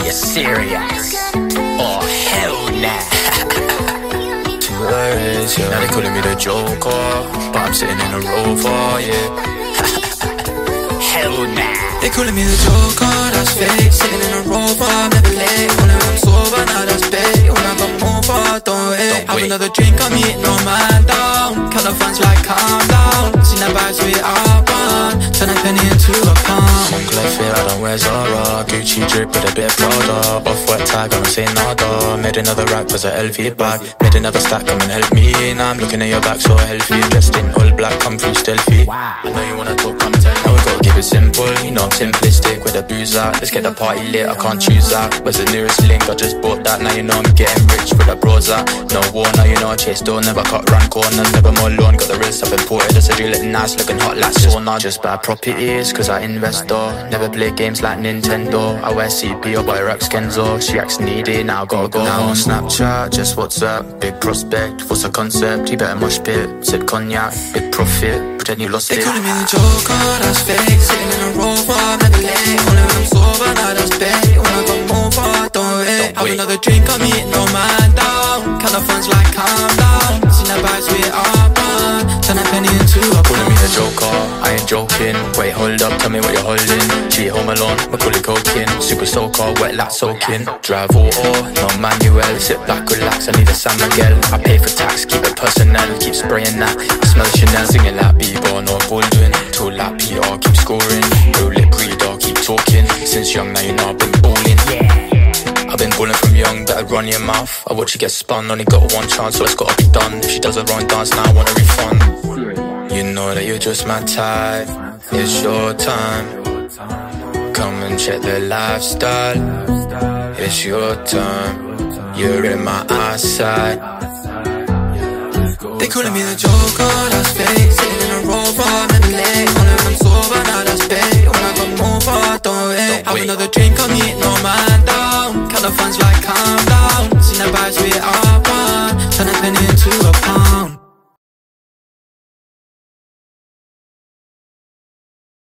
you serious? Oh, hell nah. Yeah. Now they calling me the Joker, but I'm sitting in a Rover, yeah. Hell nah. They calling me the Joker, that's fake. Sitting in a Rover, never late. When I'm sober, now that's bait. When I got more far, don't wait. Have another drink, I'm eating no man down. Count the funds like calm down. Seen that vibes we up on. Turn a penny into a pound. Moncler fit, I don't wear Zara. Gucci drip with a bit of Prada. Off-white tag, I'm saying nada. Made another rack, was a LV bag. Made another stack, come and help me. Now I'm looking at your back so healthy. Dressed in all black, come through stealthy. I know you wanna talk, come tell me. Now we gotta keep it simple, you know I'm simplistic with the booze out. Let's get the party lit, I can't choose that. Where's the nearest link? I just bought that. Now you know I'm getting rich with the bros out. No war, now you know I chase door. Never cut round corners, never more lawn. Got the wrist up imported, I said you look nice, looking hot like sauna. Just buy properties, cause I invest though. Never play games like Nintendo. I wear CP or buy Rex Kenzo. She acts needy, now I gotta go. Now on Snapchat, just WhatsApp. Big prospect, what's the concept? You better mosh pit, sip cognac, big profit. Pretend you lost it. They calling me the Joker, that's fake. Sitting in a Rover, never late. Only when I'm sober, now that's bait. When I got more far, don't wait. Have another drink, I'm eating no man down. Count the funds like calm down. Seen that vibes we up on. Turn a penny into a pound. Calling me the Joker, I ain't joking. Wait, hold up, tell me what you're holding. G home alone, Macaulay Culkin. Super soaker, wet like soaking. Drive auto, no manual. Sit back, relax, I need a San Miguel. I pay for tax, keep it personnel. Keep spraying that, smell Chanel. Singing like Bieber, no Baldwin. Tall like PR, keep scoring. Real lip reader, keep talking. Since young, now you know I've been balling. I've been balling from young, better run your mouth. I watch you get spun, only got one chance, so it's gotta be done. If she does a wrong dance, now I want a refund. You know that you're just my type. It's your time. Come and check the lifestyle. It's your time. You're in my eyesight. They calling me the Joker, that's fake. Sitting in a Rover, never late. Only when I'm sober, now that's bait. When I got more far, don't wait. Have another drink, I'm eating no man down. Count the funds like